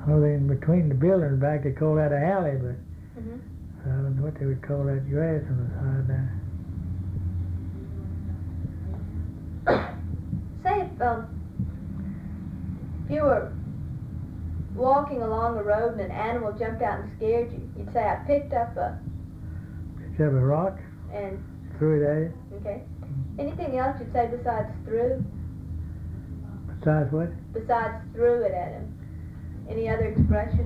Well, in between the buildings back, they call that a alley, but Mhm. I don't know what they would call that grass on the side there. Say if you were walking along the road and an animal jumped out and scared you, you'd say, I picked up a... Picked up a rock, and... threw it at it. Okay. Anything else you'd say besides threw? Besides what? Besides threw it at him. Any other expression?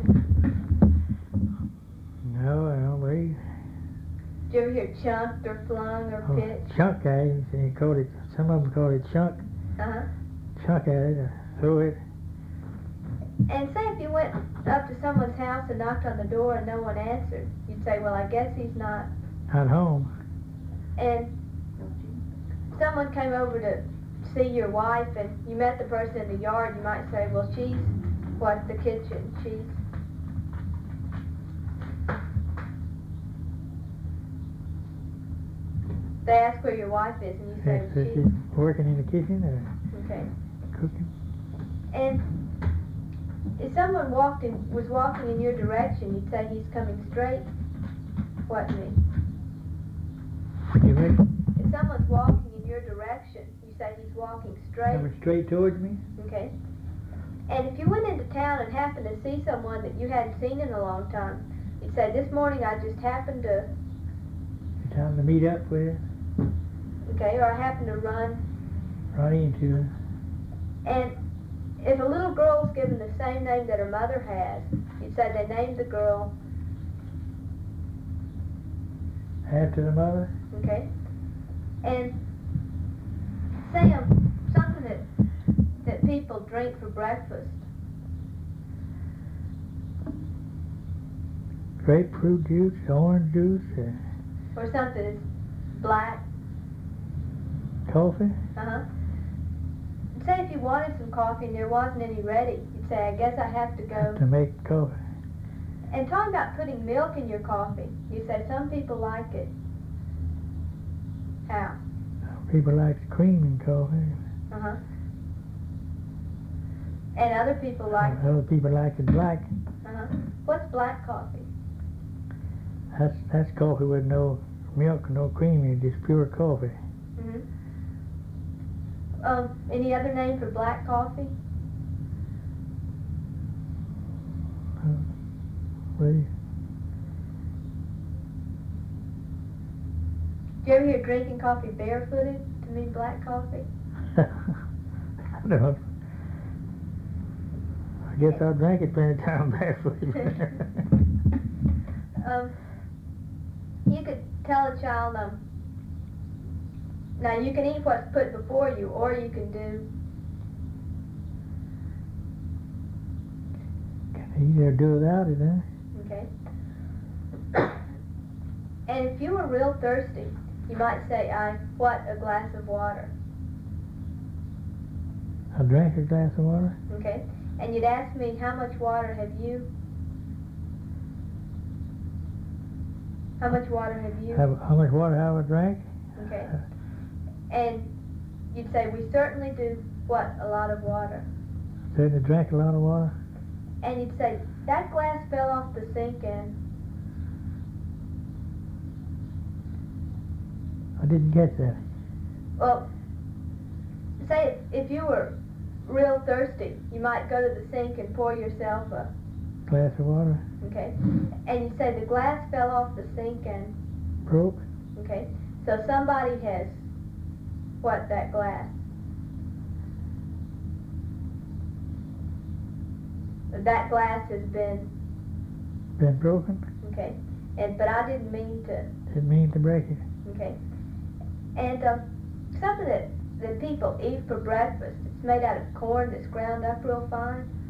No, I don't believe. Did you ever hear chunked or flung or pitched? Chunk at it. They called it, some of them called it chunk. Uh-huh. Chunk at it, threw it. And say if you went up to someone's house and knocked on the door and no one answered, you'd say, well, I guess he's not. At home. And someone came over to see your wife and you met the person in the yard, you might say, well, she's what, the kitchen, she's... They ask where your wife is and you say, Yes, well, she's working in the kitchen or okay. cooking. And if someone was walking in your direction, you'd say he's coming straight. What do you mean? You mean? If someone's walking in your direction, you say he's walking straight. Coming straight towards me? Okay. And if you went into town and happened to see someone that you hadn't seen in a long time, you'd say, this morning I just happened to... It's time to meet up with her. Okay, or I happened to run. Run into her. And if a little girl's given the same name that her mother has, you'd say they named the girl... After the mother? Okay. And say something that people drink for breakfast. Grapefruit juice, orange juice, Or something that's black. coffee. Uh-huh. Say if you wanted some coffee and there wasn't any ready, you'd say, I guess I have to go. To make coffee. And talking about putting milk in your coffee, you say some people like it. How? People like cream in coffee. Uh-huh. And other people like... Other people like it black. Uh-huh. What's black coffee? That's coffee with no milk, no cream in it, just pure coffee. Mm-hmm. Any other name for black coffee? Really? Do you ever hear drinking coffee barefooted to mean black coffee? No. I guess I drank it plenty of time barefooted. You could tell a child, now you can eat what's put before you, or you can do... Can either do without it, huh? Okay. And if you were real thirsty, you might say, I what a glass of water. I drank a glass of water. Okay. And you'd ask me, how much water have you? How much water have you? How much water have I drank? Okay. And you'd say, we certainly do what? A lot of water. Certainly drank a lot of water. And you'd say, that glass fell off the sink and... I didn't get that. Well, say if you were real thirsty, you might go to the sink and pour yourself a... Glass of water. Okay. And you say the glass fell off the sink and... Broke. Okay. So somebody has... What, that glass? That glass has been... Been broken. Okay. But I didn't mean to... Didn't mean to break it. Okay. And something that people eat for breakfast, it's made out of corn that's ground up real fine.